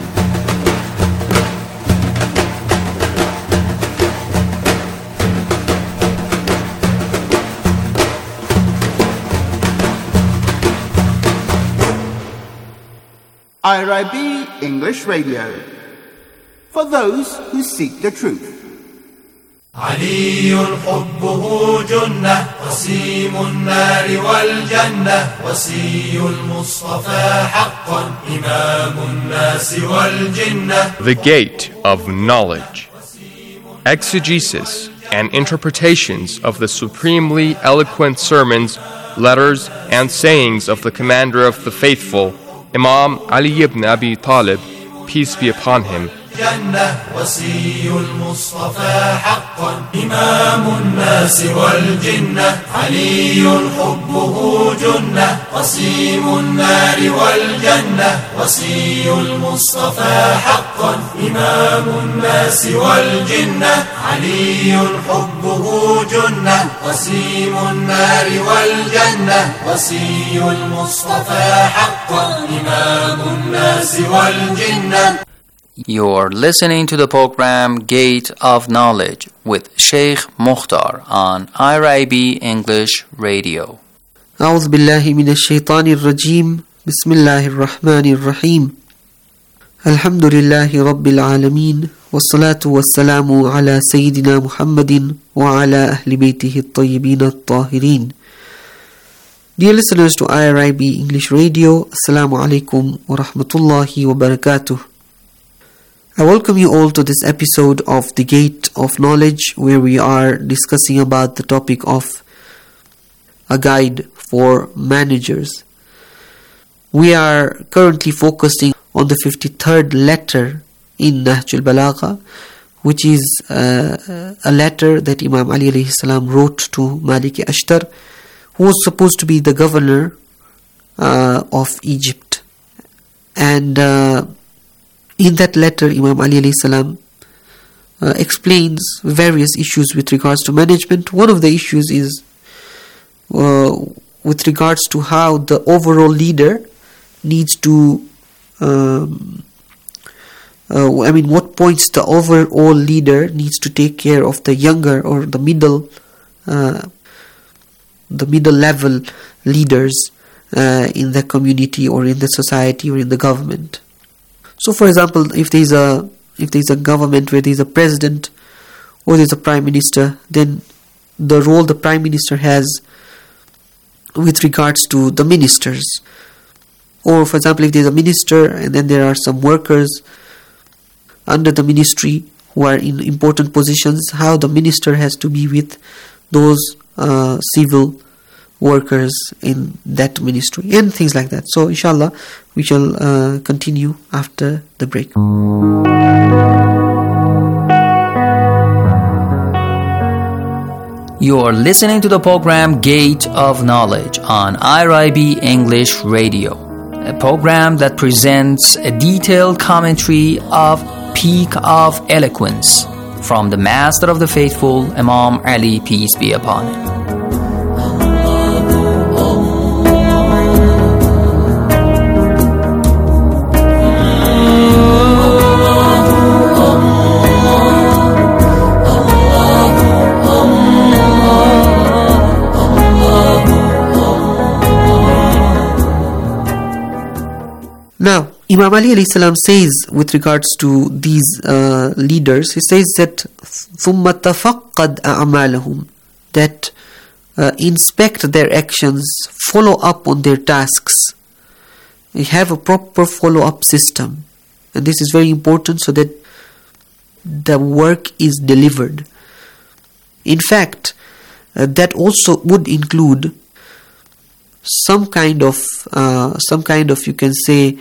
Speaker 24: IRIB English Radio, for those who seek the truth.
Speaker 4: علي حبه جنة وسيم النار والجنة وسي المصطفى حقا إمام الناس والجنة.
Speaker 25: The Gate of Knowledge. Exegesis and interpretations of the supremely eloquent sermons, letters, and sayings of the Commander of the Faithful, Imam Ali ibn Abi Talib, peace be upon him.
Speaker 4: جنة وسي المصطفى حقا إمام الناس والجنة علي حبه جنة وسيم النار والجنة وسي المصطفى حقا إمام الناس والجنة علي حبه جنة وسيم النار والجنة وسي المصطفى حقا إمام الناس والجنة.
Speaker 26: You're listening to the program Gate of Knowledge with Sheikh Mukhtar on IRIB English Radio.
Speaker 27: أعوذ بالله من الشيطان الرجيم بسم الله الرحمن الرحيم الحمد لله رب العالمين والصلاة والسلام على سيدنا محمد وعلى أهل بيته الطيبين الطاهرين. Dear listeners to IRIB English Radio, Assalamu alaikum wa rahmatullahi wa barakatuh. I welcome you all to this episode of The Gate of Knowledge, where we are discussing about the topic of a guide for managers. We are currently focusing on the 53rd letter in Nahj al-Balagha, which is a letter that Imam Ali alayhi salam wrote to Malik Ashtar, who was supposed to be the governor of Egypt. And in that letter, Imam Ali alayhi salam explains various issues with regards to management. One of the issues is with regards to how the overall leader needs to what points the overall leader needs to take care of the younger or the middle level leaders in the community or in the society or in the government. So, for example, if there is a government where there is a president or there is a prime minister, then the role the prime minister has with regards to the ministers. Or, for example, if there is a minister and then there are some workers under the ministry who are in important positions, how the minister has to be with those civil workers in that ministry and things like that. So inshallah we shall continue after the break.
Speaker 26: You are listening to the program Gate of Knowledge on IRIB English Radio, a program that presents a detailed commentary of Peak of Eloquence from the Master of the Faithful, Imam Ali, peace be upon him.
Speaker 27: Imam Ali alayhi salam says with regards to these leaders, he says that ثُمَّ تَفَقَّدْ أَعْمَالَهُم, that inspect their actions, follow up on their tasks. We have a proper follow-up system, and this is very important so that the work is delivered. In fact, that also would include some kind of you can say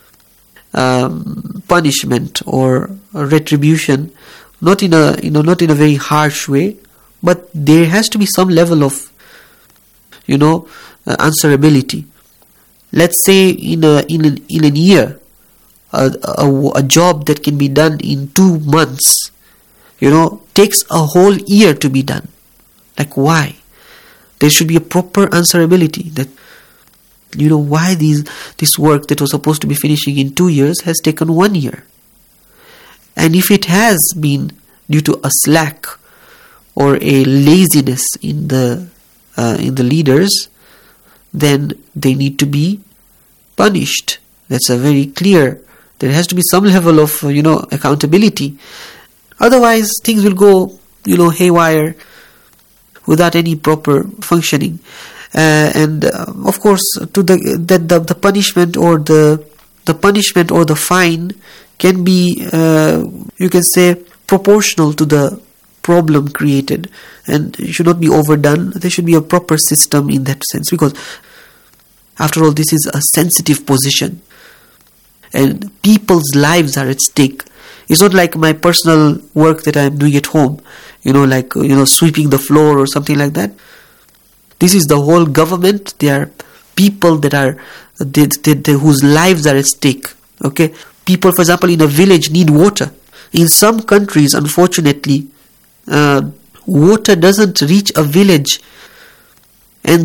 Speaker 27: punishment or retribution, not in a very harsh way, but there has to be some level of answerability. Let's say in a year, a job that can be done in 2 months, takes a whole year to be done. Like, why? There should be a proper answerability that, why this work that was supposed to be finishing in 2 years has taken 1 year. And if it has been due to a slack or a laziness in the leaders, then they need to be punished. That's a very clear. There has to be some level of accountability. Otherwise, things will go haywire without any proper functioning. And of course, the punishment or the fine can be you can say proportional to the problem created, and it should not be overdone. There should be a proper system in that sense, because after all, this is a sensitive position and people's lives are at stake. It's not like my personal work that I'm doing at home, sweeping the floor or something like that. This is the whole government. There are people that are whose lives are at stake. Okay, people, for example, in a village need water. In some countries, unfortunately, water doesn't reach a village, and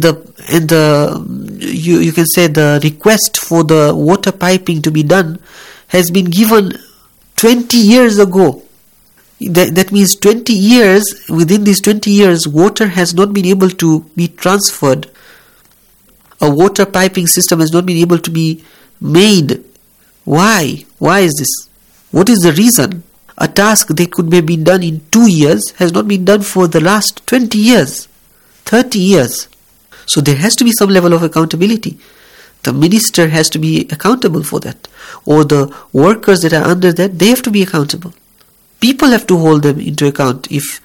Speaker 27: you can say the request for the water piping to be done has been given 20 years ago. That means 20 years, within these 20 years, water has not been able to be transferred. A water piping system has not been able to be made. Why? Why is this? What is the reason? A task that could have been done in 2 years has not been done for the last 20 years, 30 years. So there has to be some level of accountability. The minister has to be accountable for that. Or the workers that are under that, they have to be accountable. People have to hold them into account if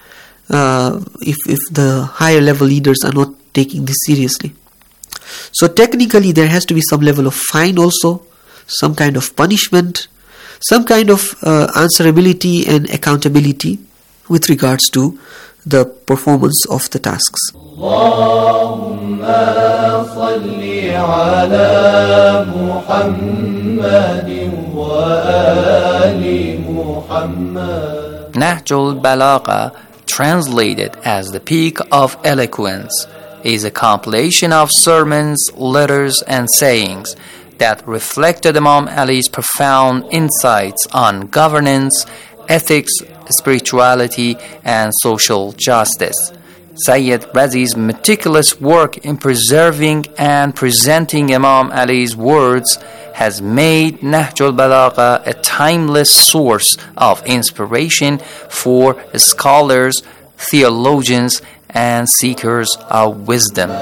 Speaker 27: the higher level leaders are not taking this seriously. So technically there has to be some level of fine also, some kind of punishment, some kind of answerability and accountability with regards to the performance of the tasks.
Speaker 4: Allahumma salli ala Muhammadin wa ali Muhammad.
Speaker 26: Nahjul Balagha, translated as the Peak of Eloquence, is a compilation of sermons, letters, and sayings that reflected Imam Ali's profound insights on governance, ethics, spirituality, and social justice. Sayyid Razi's meticulous work in preserving and presenting Imam Ali's words has made Nahjul Balagha a timeless source of inspiration for scholars, theologians, and seekers of wisdom.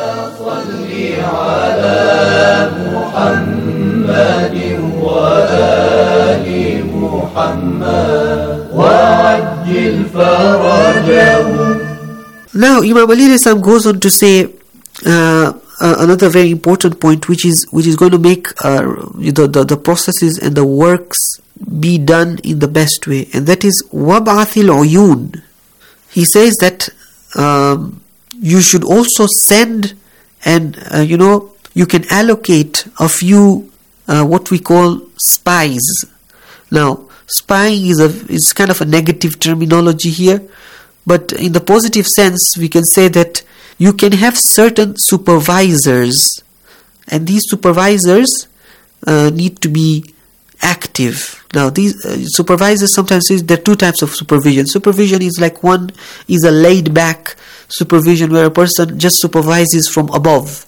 Speaker 27: Now Imam Ali goes on to say another very important point, which is going to make the processes and the works be done in the best way, and that is wab'athil uyun. He says that you should also send, and you can allocate a few what we call spies. Now, spying is kind of a negative terminology here, but in the positive sense, we can say that you can have certain supervisors, and these supervisors need to be active. Now, these supervisors, sometimes there are two types of supervision. Supervision is like, one is a laid-back supervision where a person just supervises from above.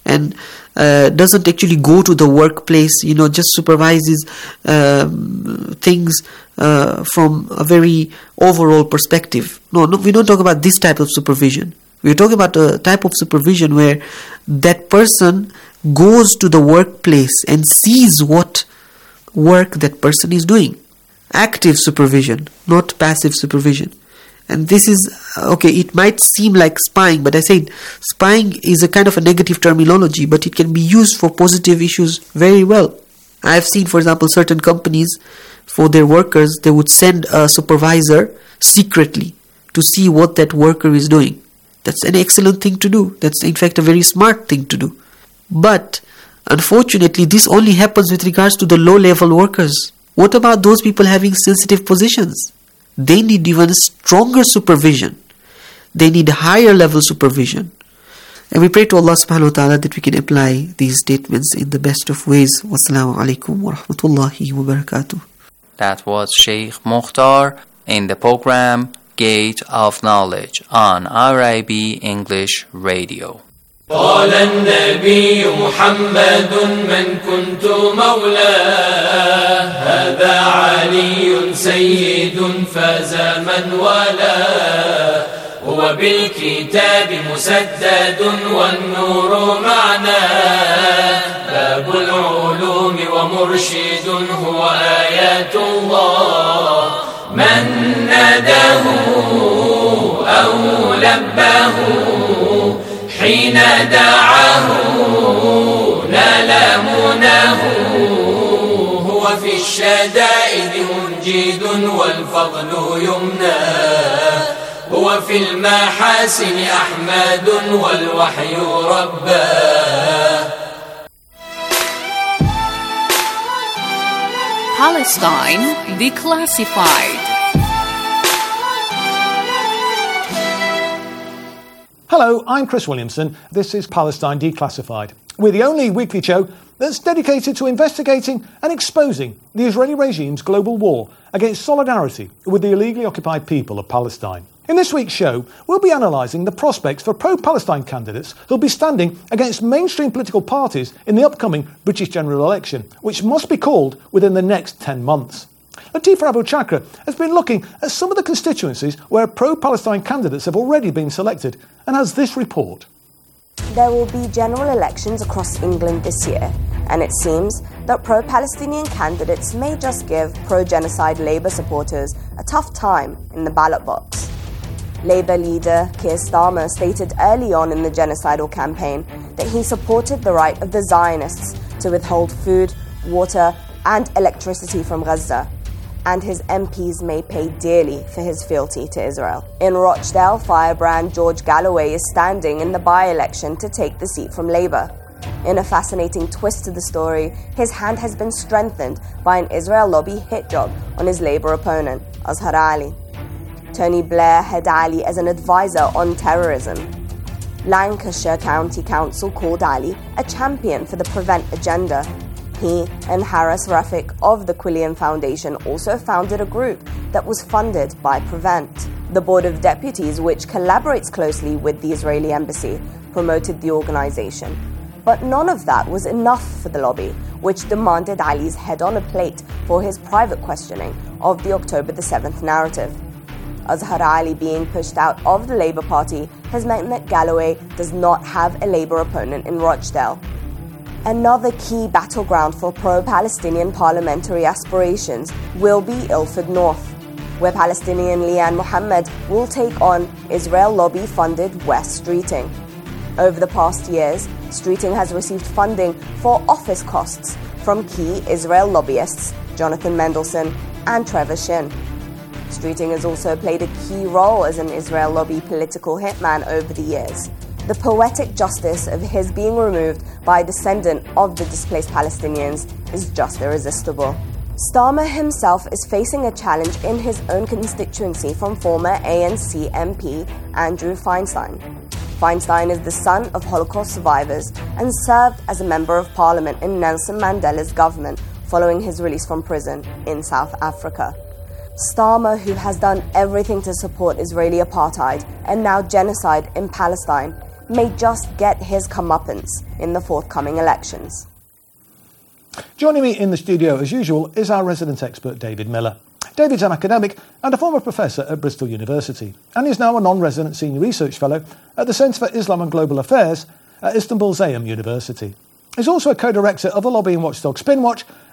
Speaker 27: and doesn't actually go to the workplace, just supervises things from a very overall perspective. No, we don't talk about this type of supervision. We're talking about a type of supervision where that person goes to the workplace and sees what work that person is doing. Active supervision, not passive supervision. And this is, okay, it might seem like spying, but I said spying is a kind of a negative terminology, but it can be used for positive issues very well. I've seen, for example, certain companies, for their workers, they would send a supervisor secretly to see what that worker is doing. That's an excellent thing to do. That's, in fact, a very smart thing to do. But, unfortunately, this only happens with regards to the low-level workers. What about those people having sensitive positions? They need even stronger supervision. They need higher level supervision. And we pray to Allah subhanahu wa ta'ala that we can apply these statements in the best of ways. Wassalamu alaikum wa rahmatullahi wa barakatuh.
Speaker 26: That was Sheikh Mukhtar in the program Gate of Knowledge on RIB English Radio.
Speaker 4: قال النبي محمد من كنت مولاه هذا علي سيد فاز من والاه هو بالكتاب مسدد والنور معناه باب العلوم ومرشد هو آيات الله من ناداه أو لباه حين دعاه نال مناه هو في الشدائد منجد والفضل يمناه هو في المحاسن أحمد والوحي رباه.
Speaker 5: Palestine Declassified.
Speaker 1: Hello, I'm Chris Williamson. This is Palestine Declassified. We're the only weekly show that's dedicated to investigating and exposing the Israeli regime's global war against solidarity with the illegally occupied people of Palestine. In this week's show, we'll be analysing the prospects for pro-Palestine candidates who'll be standing against mainstream political parties in the upcoming British general election, which must be called within the next 10 months. Latifa Abu Chakra has been looking at some of the constituencies where pro-Palestine candidates have already been selected and has this report.
Speaker 2: There will be general elections across England this year, and it seems that pro-Palestinian candidates may just give pro-genocide Labour supporters a tough time in the ballot box. Labour leader Keir Starmer stated early on in the genocidal campaign that he supported the right of the Zionists to withhold food, water and electricity from Gaza, and his MPs may pay dearly for his fealty to Israel. In Rochdale, firebrand George Galloway is standing in the by-election to take the seat from Labour. In a fascinating twist to the story, his hand has been strengthened by an Israel lobby hit job on his Labour opponent, Azhar Ali. Tony Blair had Ali as an advisor on terrorism. Lancashire County Council called Ali a champion for the Prevent agenda. He and Haris Rafiq of the Quillian Foundation also founded a group that was funded by Prevent. The Board of Deputies, which collaborates closely with the Israeli embassy, promoted the organization. But none of that was enough for the lobby, which demanded Ali's head on a plate for his private questioning of the October the 7th narrative. Azhar Ali being pushed out of the Labour Party has meant that Galloway does not have a Labour opponent in Rochdale. Another key battleground for pro-Palestinian parliamentary aspirations will be Ilford North, where Palestinian Liane Mohammed will take on Israel lobby-funded West Streeting. Over the past years, Streeting has received funding for office costs from key Israel lobbyists Jonathan Mendelsohn and Trevor Shin. Streeting has also played a key role as an Israel lobby political hitman over the years. The poetic justice of his being removed by a descendant of the displaced Palestinians is just irresistible. Starmer himself is facing a challenge in his own constituency from former ANC MP Andrew Feinstein. Feinstein is the son of Holocaust survivors and served as a member of parliament in Nelson Mandela's government following his release from prison in South Africa. Starmer, who has done everything to support Israeli apartheid and now genocide in Palestine, may just get his comeuppance in the forthcoming elections.
Speaker 1: Joining me in the studio, as usual, is our resident expert, David Miller. David's an academic and a former professor at Bristol University, and is now a non-resident senior research fellow at the Centre for Islam and Global Affairs at Istanbul Zayem University. He's also a co-director of the lobbying watchdog Spinwatch